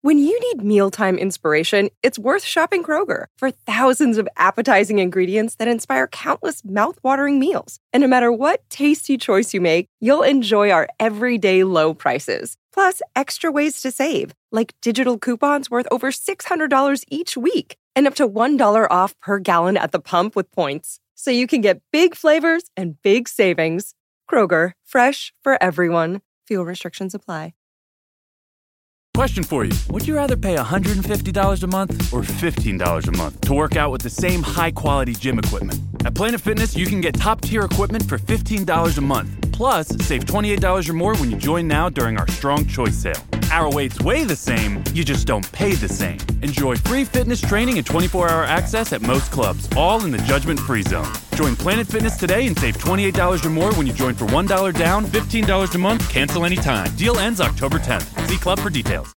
When you need mealtime inspiration, it's worth shopping Kroger for thousands of appetizing ingredients that inspire countless mouth-watering meals. And no matter what tasty choice you make, you'll enjoy our everyday low prices. Plus, extra ways to save, like digital coupons worth over $600 each week and up to $1 off per gallon at the pump with points. So you can get big flavors and big savings. Kroger, fresh for everyone. Fuel restrictions apply. Question for you. Would you rather pay $150 a month or $15 a month to work out with the same high-quality gym equipment? At Planet Fitness, you can get top-tier equipment for $15 a month. Plus, save $28 or more when you join now during our Strong Choice sale. Our weights weigh the same, you just don't pay the same. Enjoy free fitness training and 24-hour access at most clubs, all in the judgment-free zone. Join Planet Fitness today and save $28 or more when you join for $1 down, $15 a month, cancel anytime. Deal ends October 10th. See club for details.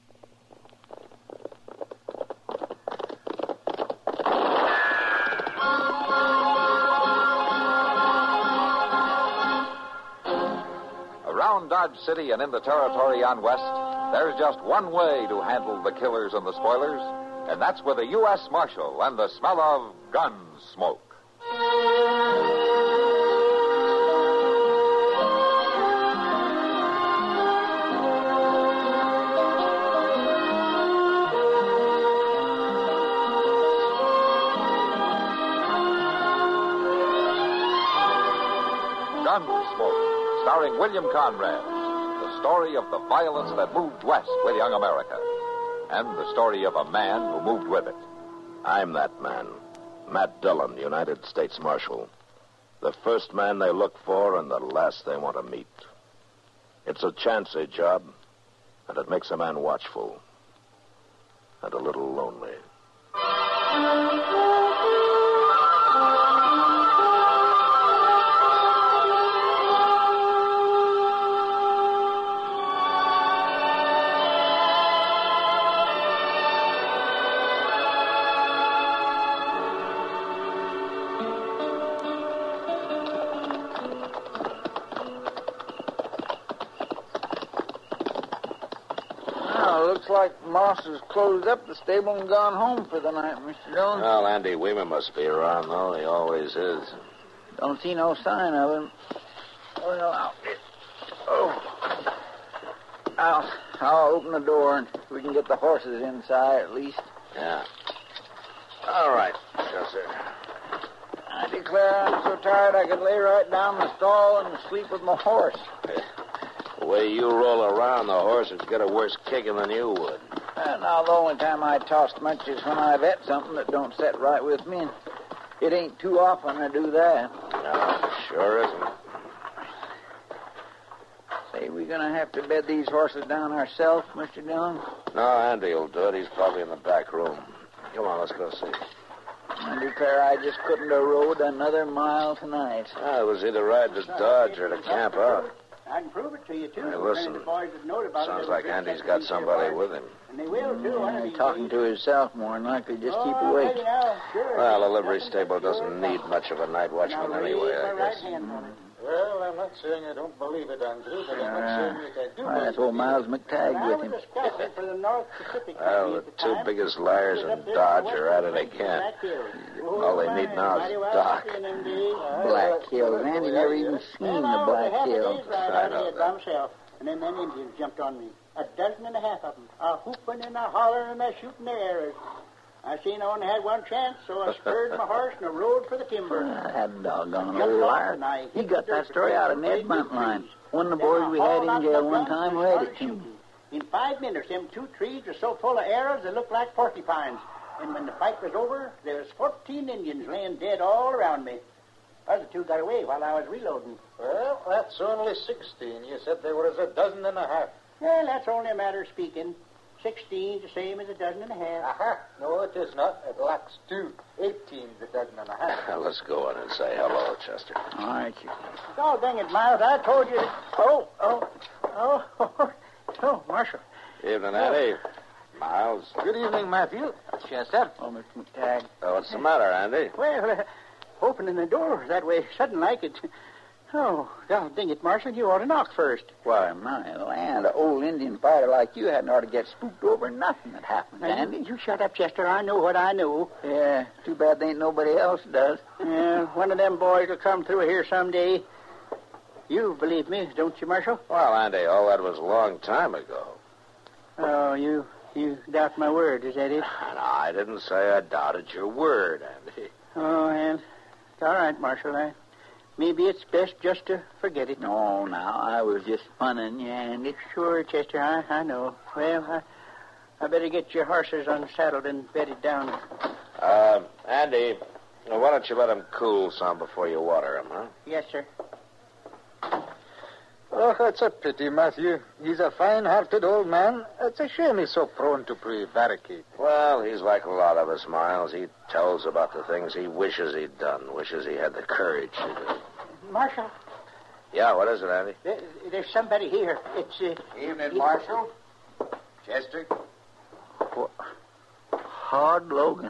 Around Dodge City and in the territory on West, there's just one way to handle the killers and the spoilers, and that's with a U.S. Marshal and the smell of gun smoke. Gunsmoke, starring William Conrad, the story of the violence that moved west with young America, and the story of a man who moved with it. I'm that man, Matt Dillon, United States Marshal. The first man they look for and the last they want to meet. It's a chancy job, and it makes a man watchful and a little lonely. Looks like Moss has closed up the stable and gone home for the night, Mr. Dillon. Well, Andy Weaver must be around, though. He always is. Don't see no sign of him. Well, I'll open the door and we can get the horses inside at least. Yeah. All right, Chester. I declare I'm so tired I could lay right down in the stall and sleep with my horse. The way you roll around, the horse would get a worse kicking than you would. Now, the only time I toss much is when I've ate something that don't set right with me, and it ain't too often I do that. No, sure isn't. Say, we gonna have to bed these horses down ourselves, Mr. Dillon? No, Andy will do it. He's probably in the back room. Come on, let's go see. I declare I just couldn't have rode another mile tonight. It was either ride to Dodge or to camp out. I can prove it to you, too. Hey, listen. Sounds like Andy's got somebody with him. And they will, too. Talking to himself more than likely. Just keep awake. Well, a livery stable doesn't need much of a night watchman anyway, I guess. Well, I'm not saying I don't believe it, Andrew, but I'm not saying that I do believe it. That's old Miles McTagg with him. Well, the two biggest liars in Dodge are at it again. All they need now is Doc. Black Hills. Andy never even seen the Black Hills. I know that. And then them Indians jumped on me. 12 and a half of them. A whooping and a hollering and a shooting their arrows. I seen I only had one chance, so I spurred my horse and I rode for the timber. That doggone old liar. He got that story out of Ned Buntline. One of the boys we had in jail one time read it to him. In 5 minutes, them two trees were so full of arrows they looked like porcupines. And when the fight was over, there was 14 Indians laying dead all around me. Other two got away while I was reloading. Well, that's only 16. You said there was 12 and a half. Well, that's only a matter of speaking. 16's the same as 12 and a half. Aha. No, it is not. It lacks 2. 18's 12 and a half. Let's go in and say hello, Chester. All right, you. Oh, dang it, Miles. I told you. Oh, Marshal. Evening, Andy. Miles. Good evening, Matthew. Chester. Oh, Mr. McTagg. What's the matter, Andy? Well, opening the door that way sudden like it Oh, God dang it, Marshal, you ought to knock first. Why, my land, an old Indian fighter like you hadn't ought to get spooked over nothing that happened, Now, Andy. you shut up, Chester. I know what I know. Yeah, too bad there ain't nobody else does. One of them boys will come through here someday. You believe me, don't you, Marshal? Well, Andy, all that was a long time ago. Oh, you doubt my word, is that it? And I didn't say I doubted your word, Andy. Oh, and it's all right, Marshal. Maybe it's best just to forget it. No, now, I was just funning you, Andy. Sure, Chester, I know. Well, I better get your horses unsaddled and bedded down. Andy, why don't you let him cool some before you water him, huh? Yes, sir. Oh, that's a pity, Matthew. He's a fine-hearted old man. It's a shame he's so prone to prevaricate. Well, he's like a lot of us, Miles. He tells about the things he wishes he'd done, wishes he had the courage to do. Marshal, Yeah, what is it, Andy? there's somebody here. It's, Evening, Marshal. Chester. Hard Logan.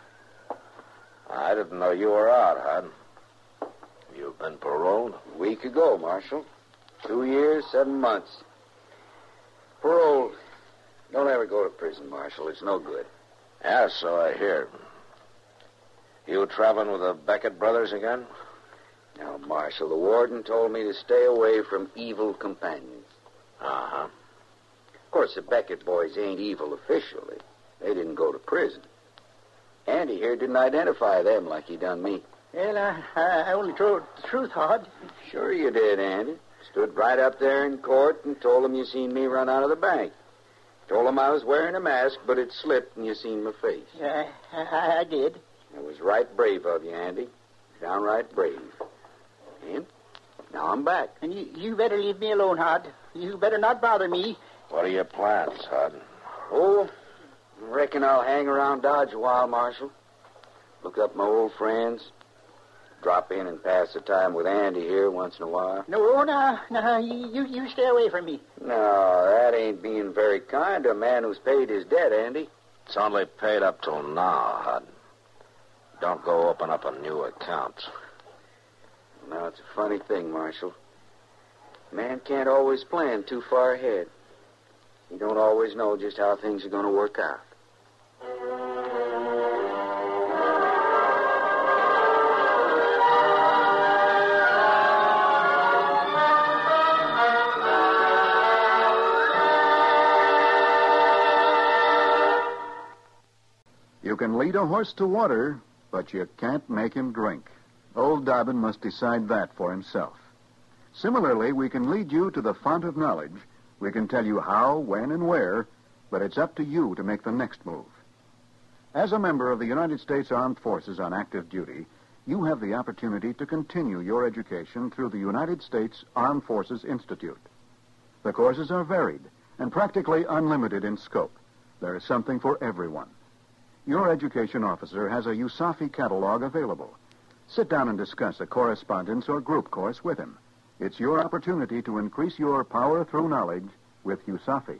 I didn't know you were out, Hud. You've been paroled? A week ago, Marshal. 2 years, 7 months. Parole. Don't ever go to prison, Marshal. It's no good. Yeah, so I hear. You traveling with the Beckett brothers again? Now, Marshal, the warden told me to stay away from evil companions. Uh-huh. Of course, the Beckett boys ain't evil officially. They didn't go to prison. Andy here didn't identify them like he done me. well, I only told the truth, Hod. Sure you did, Andy. Stood right up there in court and told them you seen me run out of the bank. Told them I was wearing a mask, but it slipped and you seen my face. I did. It was right brave of you, Andy. Downright brave. And now I'm back. And you better leave me alone, Hod. You better not bother me. What are your plans, Hud? Oh, I reckon I'll hang around Dodge a while, Marshal. Look up my old friends. Drop in and pass the time with Andy here once in a while. No, you stay away from me. No, that ain't being very kind to a man who's paid his debt, Andy. It's only paid up till now, Hud. Don't go open up a new account. Now, it's a funny thing, Marshal. A man can't always plan too far ahead. You don't always know just how things are going to work out. You can lead a horse to water, but you can't make him drink. Old Dobbin must decide that for himself. Similarly, we can lead you to the font of knowledge. We can tell you how, when, and where, but it's up to you to make the next move. As a member of the United States Armed Forces on active duty, you have the opportunity to continue your education through the United States Armed Forces Institute. The courses are varied and practically unlimited in scope. There is something for everyone. Your education officer has a USAFI catalog available. Sit down and discuss a correspondence or group course with him. It's your opportunity to increase your power through knowledge with USAFI.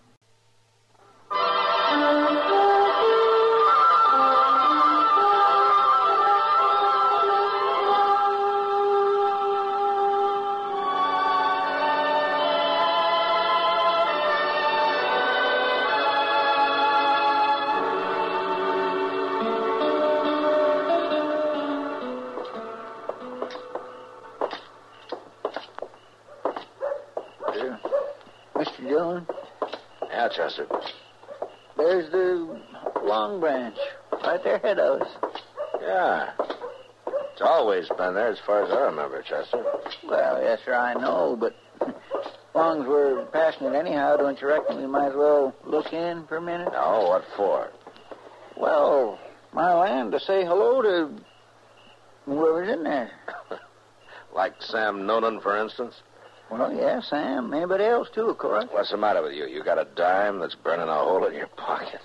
Mr. Dillon, Yeah, Chester. there's the Long Branch right there ahead of us. Yeah. It's always been there as far as I remember, Chester. Well, yes, sir, I know, but as long as we're passing it anyhow, don't you reckon we might as well look in for a minute? No, what for? Well, my land, to say hello to whoever's in there. Like Sam Noonan, for instance? Well, yeah, Sam. Anybody else, too, of course. What's the matter with you? You got a dime that's burning a hole in your pocket?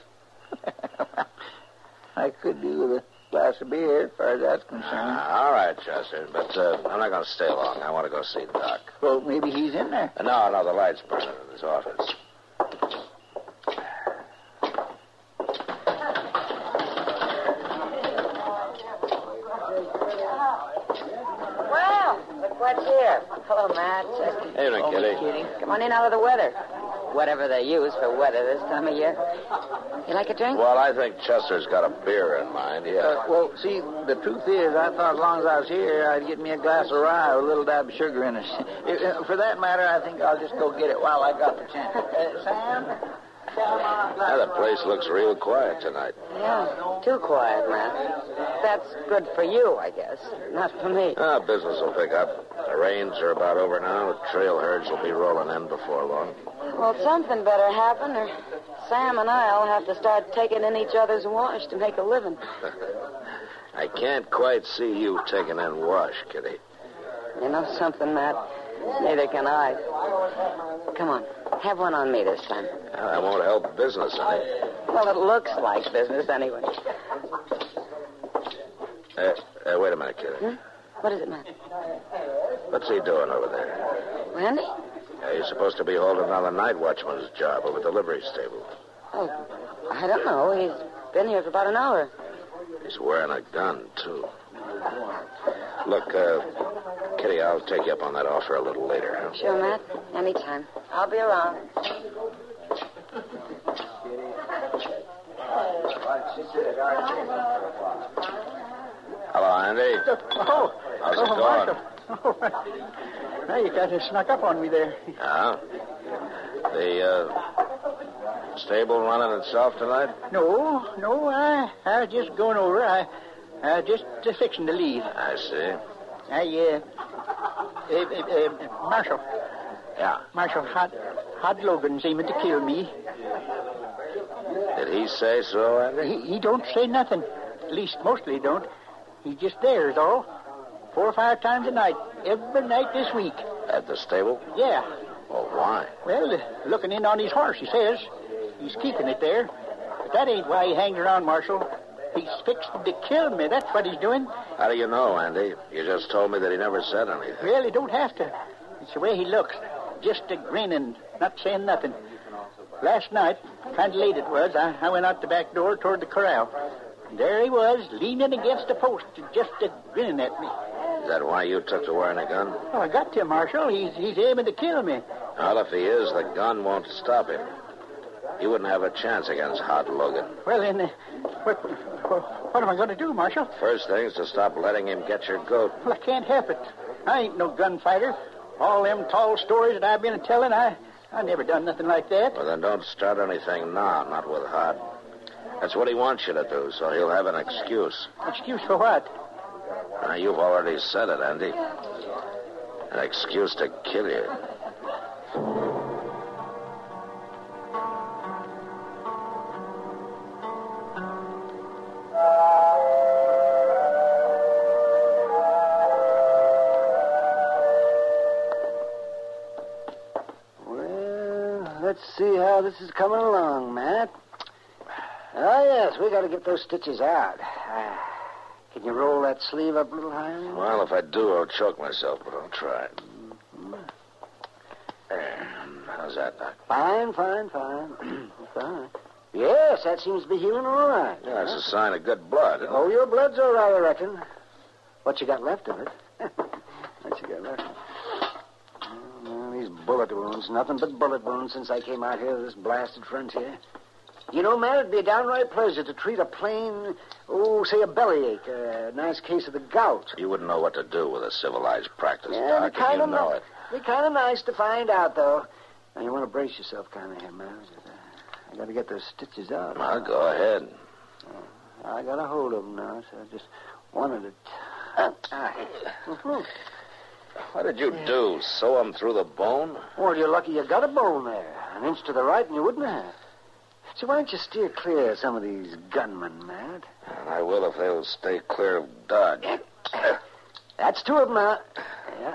I could do with a glass of beer, as far as that's concerned. All right, Chester, but I'm not going to stay long. I want to go see Doc. Well, maybe he's in there. No, the light's burning in his office. Well, look what's here. Hello, Matt. Evening, Kitty. Come on in out of the weather. Whatever they use for weather this time of year. You like a drink? Well, I think Chester's got a beer in mind, yeah. Well, see, the truth is, I thought as long as I was here, I'd get me a glass of rye with a little dab of sugar in it. For that matter, I think I'll just go get it while I got the chance. Sam? The place looks real quiet tonight. Yeah, too quiet, Matt. That's good for you, I guess. Not for me. Business will pick up. The rains are about over now. The trail herds will be rolling in before long. Well, something better happen, or Sam and I'll have to start taking in each other's wash to make a living. I can't quite see you taking in wash, Kitty. You know something, Matt? Neither can I. Come on. Have one on me this time. That won't help business any. Well, it looks like business anyway. Wait a minute, Kitty. What is it, Matt? What's he doing over there? Randy? He's supposed to be holding down the night watchman's job over the livery stable. Oh, I don't know. He's been here for about an hour. He's wearing a gun, too. Look, Kitty, I'll take you up on that offer a little later. Huh? Sure, Matt. Anytime. I'll be around. Hello, Andy. Oh. How's it going? Oh, now you kind of snuck up on me there. Yeah? The stable running itself tonight? No, I was just going over. I just fixing to leave. I see. Marshal. Yeah. Marshal Hod Logan's aiming to kill me. Did he say so, Andy? He don't say nothing. At least, mostly he don't. He's just there, is all. 4 or 5 times a night. Every night this week. At the stable? Yeah. Well, why? Well, looking in on his horse, he says. He's keeping it there. But that ain't why he hangs around, Marshal. He's fixing to kill me. That's what he's doing. How do you know, Andy? You just told me that he never said anything. Well, he don't have to. It's the way he looks. Just a grinning, not saying nothing. Last night, kind of late it was, I went out the back door toward the corral. And there he was, leaning against the post, just a grinning at me. Is that why you took to wearing a gun? Oh, I got to, Marshal. He's aiming to kill me. Well, if he is, the gun won't stop him. You wouldn't have a chance against Hod Logan. Well, then, what am I going to do, Marshal? First thing is to stop letting him get your goat. Well, I can't help it. I ain't no gunfighter. All them tall stories that I've been telling, I never done nothing like that. Well, then don't start anything now, not with Hod. That's what he wants you to do, so he'll have an excuse. Excuse for what? You've already said it, Andy. An excuse to kill you. Let's see how this is coming along, Matt. Oh, yes, we got to get those stitches out. Can you roll that sleeve up a little higher? Well, if I do, I'll choke myself, but I'll try. How's that, Doc? Fine. Fine. Yes, that seems to be healing all right. Yeah, it's a sign of good blood. Oh, your blood's all right, I reckon. What you got left of it? What you got left of it? These bullet wounds, nothing but bullet wounds since I came out here to this blasted frontier. You know, man, it'd be a downright pleasure to treat a plain, say a bellyache, a nice case of the gout. You wouldn't know what to do with a civilized practice, Yeah, Doc, and you know it. Be kind of nice to find out, though. Now, you want to brace yourself kind of here, man. I got to get those stitches out. Well, go ahead. I got a hold of them now, so I just wanted to... What did you do? Sew them through the bone? Well, you're lucky you got a bone there. An inch to the right and you wouldn't have. So why don't you steer clear of some of these gunmen, Matt? I will if they'll stay clear of Dodge. That's 2 of them now. Yeah.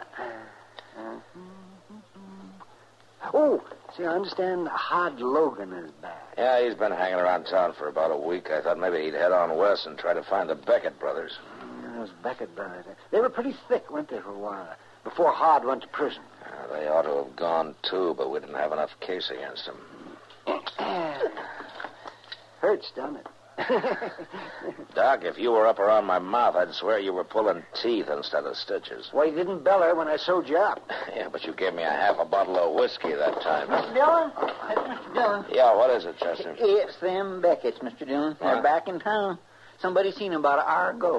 Oh, see, I understand Hod Logan is back. Yeah, he's been hanging around town for about a week. I thought maybe he'd head on west and try to find the Beckett brothers. Those Beckett brothers. They were pretty thick, weren't they, for a while? Before Hod went to prison. They ought to have gone, too, but we didn't have enough case against them. Hurts, doesn't it? Doc, if you were up around my mouth, I'd swear you were pulling teeth instead of stitches. Well, you didn't bell her when I sewed you up. Yeah, but you gave me a half a bottle of whiskey that time. Mr. Dillon? Mr. Dillon? Yeah, what is it, Chester? It's them Beckett's, Mr. Dillon. They're back in town. Somebody seen them about an hour ago.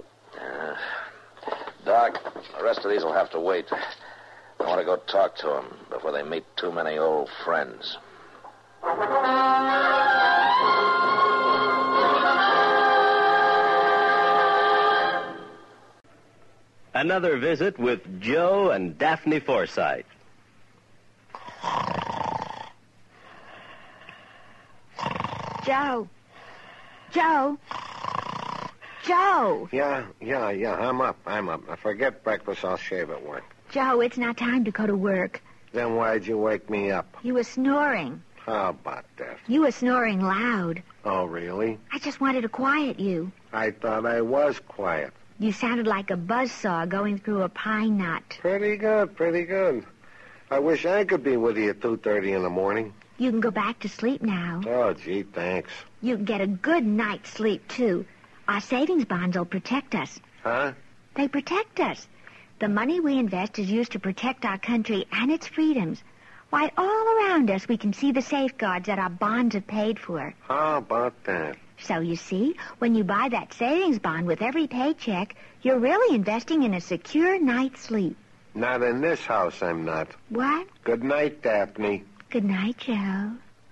Doc, the rest of these will have to wait. I want to go talk to them before they meet too many old friends. Another visit with Joe and Daphne Forsythe. Joe. Joe. Joe. Yeah, I'm up. Now forget breakfast. I'll shave at work. Joe, it's not time to go to work. Then why'd you wake me up? You were snoring. How about that? You were snoring loud. Oh, really? I just wanted to quiet you. I thought I was quiet. You sounded like a buzzsaw going through a pine knot. Pretty good. I wish I could be with you at 2:30 in the morning. You can go back to sleep now. Oh, gee, thanks. You can get a good night's sleep, too. Our savings bonds will protect us. Huh? They protect us. The money we invest is used to protect our country and its freedoms. Why, all around us we can see the safeguards that our bonds have paid for. How about that? So, you see, when you buy that savings bond with every paycheck, you're really investing in a secure night's sleep. Not in this house, I'm not. What? Good night, Daphne. Good night, Joe.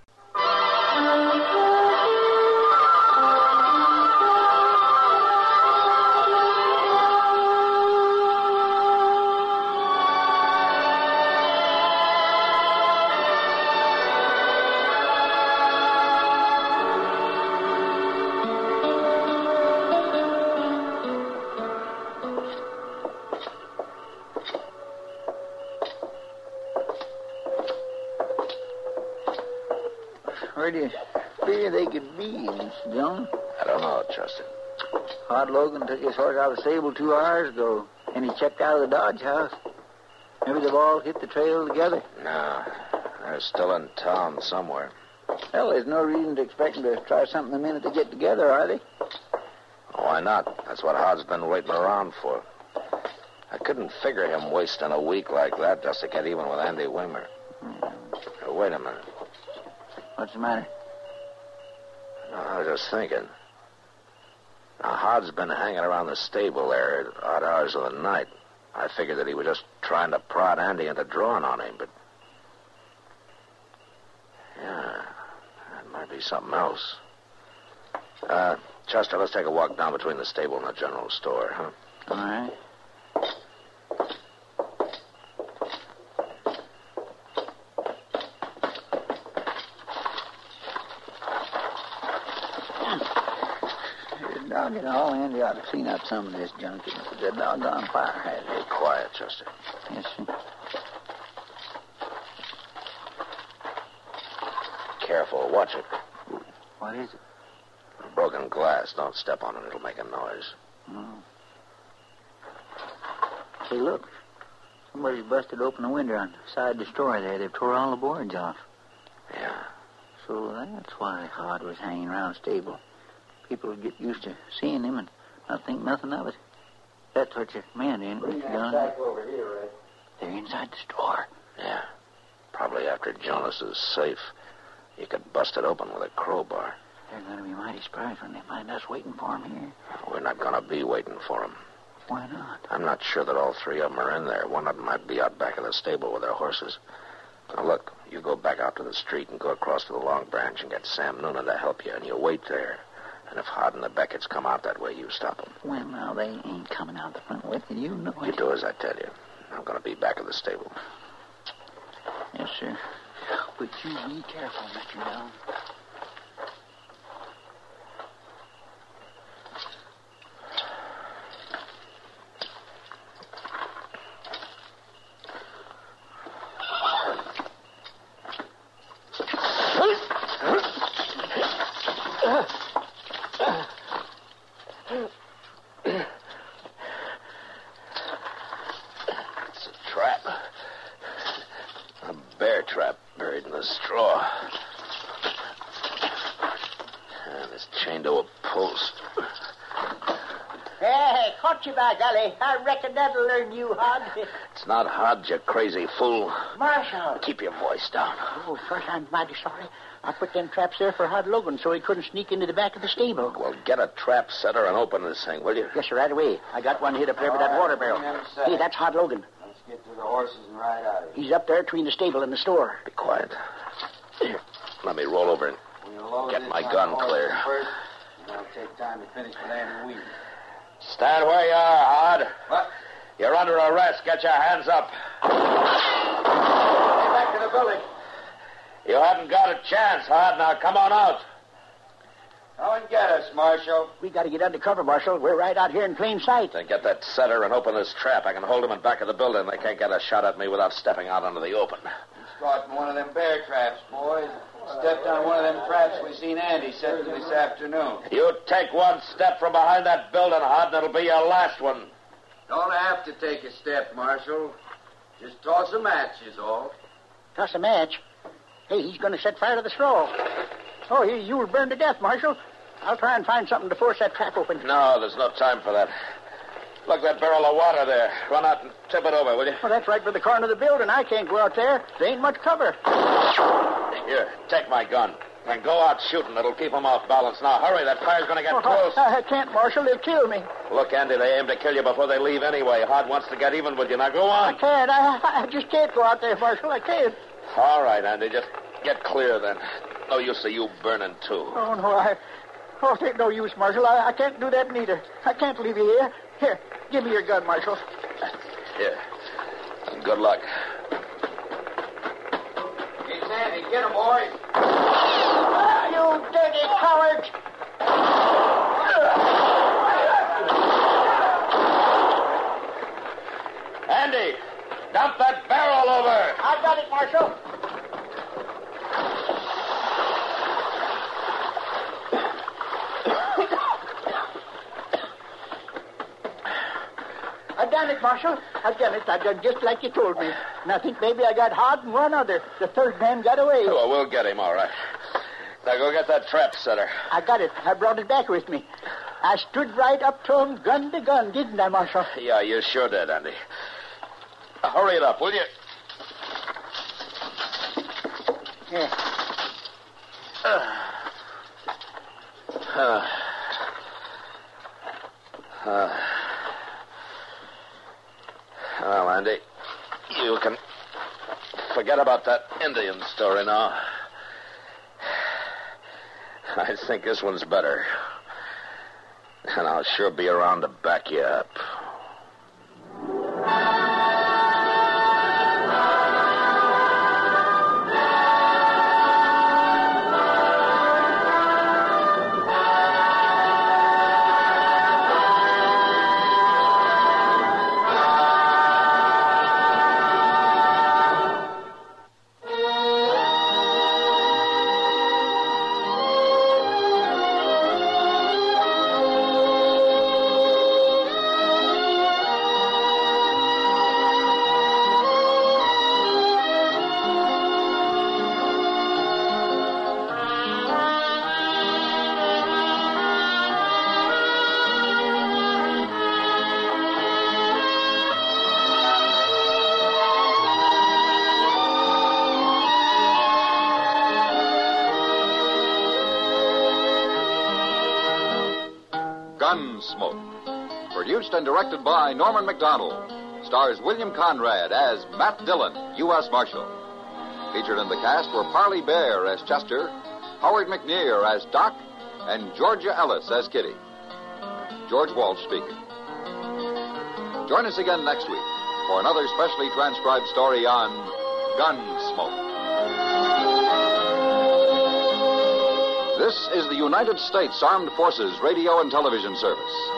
Where do you figure they could be, Mr. Dillon? I don't know, Chester. Hod Logan took his horse out of the stable 2 hours ago, and he checked out of the Dodge house. Maybe they've all hit the trail together. No, they're still in town somewhere. Well, there's no reason to expect them to try something the minute they get together, are they? Why not? That's what Hod's been waiting around for. I couldn't figure him wasting a week like that just to get even with Andy Wimmer. Now, wait a minute. What's the matter? No, I was just thinking. Now, Hod's been hanging around the stable there at odd hours of the night. I figured that he was just trying to prod Andy into drawing on him, but... yeah, that might be something else. Chester, let's take a walk down between the stable and the general store, huh? All right. Doggone all, Andy ought to clean up some of this junk. It's a doggone fire hazard. Hey, quiet, Chester. Yes, sir. Careful, watch it. What is it? Broken glass. Don't step on it. It'll make a noise. Oh. Say, look. Somebody's busted open a window on the side of the store there. They've tore all the boards off. Yeah. So that's why Hod was hanging around the stable. People would get used to seeing him and not think nothing of it. That's what you meant, ain't it, Mr. Dillon? Over here, Red. They're inside the store. Yeah. Probably after Jonas's safe. You could bust it open with a crowbar. They're going to be mighty surprised when they find us waiting for him here. We're not going to be waiting for him. Why not? I'm not sure that all three of them are in there. One of them might be out back of the stable with their horses. Now, look, you go back out to the street and go across to the Long Branch and get Sam Noonan to help you, and you wait there. And if Hod and the Becketts come out that way, you stop them. Well, now, they ain't coming out the front with you. You know it. You do as I tell you. I'm going to be back at the stable. Yes, sir. But you be careful, Mr. Dillon. It's a trap. A bear trap buried in the straw. And this chained to a post. Hey, caught you by golly. I reckon that'll learn you, Hod. It's not Hodge, you crazy fool. Marshal. Keep your voice down. Oh, first, I'm mighty sorry. I put them traps there for Hod Logan so he couldn't sneak into the back of the stable. Well, get a trap setter and open this thing, will you? Yes, sir, right away. I got one hid up there by that water barrel. Hey, that's Hod Logan. Let's get to the horses and ride out of here. He's up there between the stable and the store. Be quiet. Here, let me roll over and get my gun clear. First, and I'll take time to finish with Andy Wheaton. Stand where you are, Hod. What? You're under arrest. Get your hands up. Stay back to the building. You haven't got a chance, Hod. Now come on out. Come and get us, Marshal. We got to get under cover, Marshal. We're right out here in plain sight. Then get that setter and open this trap. I can hold them in back of the building. They can't get a shot at me without stepping out into the open. He's caught in one of them bear traps, boys. Stepped on one of them traps we seen Andy set this afternoon. You take one step from behind that building, Hod, and it'll be your last one. Don't have to take a step, Marshal. Just toss a match is all. Toss a match? Hey, he's going to set fire to the straw. Oh, you will burn to death, Marshal. I'll try and find something to force that trap open. No, there's no time for that. Look, that barrel of water there. Run out and tip it over, will you? Well, that's right by the corner of the building. I can't go out there. There ain't much cover. Here, take my gun. And go out shooting. It'll keep them off balance. Now, hurry. That fire's going to get close. I can't, Marshal. They'll kill me. Look, Andy, they aim to kill you before they leave anyway. Hod wants to get even with you. Now, go on. I can't. I just can't go out there, Marshal. I can't. All right, Andy. Just get clear, then. No use of you burning, too. Oh, no, it ain't no use, Marshal. I can't do that neither. I can't leave you here. Here, give me your gun, Marshal. Here. And good luck. It's Andy. Get him, boys. You dirty cowards! Andy, dump that barrel over. I got it, Marshal. I've done it, Marshal. I've done it. I've done just like you told me. And I think maybe I got Hod and one other. The third man got away. Well, we'll get him, all right. Now go get that trap setter. I got it. I brought it back with me. I stood right up to him, gun to gun, didn't I, Marshal? Yeah, you sure did, Andy. Hurry it up, will you? Here. Well, Andy, you can forget about that Indian story now. I think this one's better. And I'll sure be around to back you up. Gunsmoke. Produced and directed by Norman MacDonald. Stars William Conrad as Matt Dillon, U.S. Marshal. Featured in the cast were Parley Bear as Chester, Howard McNear as Doc, and Georgia Ellis as Kitty. George Walsh speaking. Join us again next week for another specially transcribed story on Gunsmoke. This is the United States Armed Forces Radio and Television Service.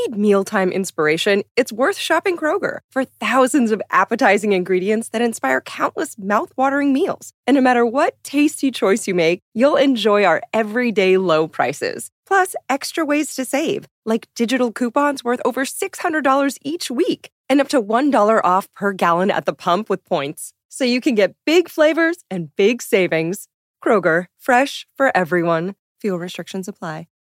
need mealtime inspiration, it's worth shopping Kroger for thousands of appetizing ingredients that inspire countless mouth-watering meals. And no matter what tasty choice you make, you'll enjoy our everyday low prices. Plus, extra ways to save, like digital coupons worth over $600 each week and up to $1 off per gallon at the pump with points. So you can get big flavors and big savings. Kroger, fresh for everyone. Fuel restrictions apply.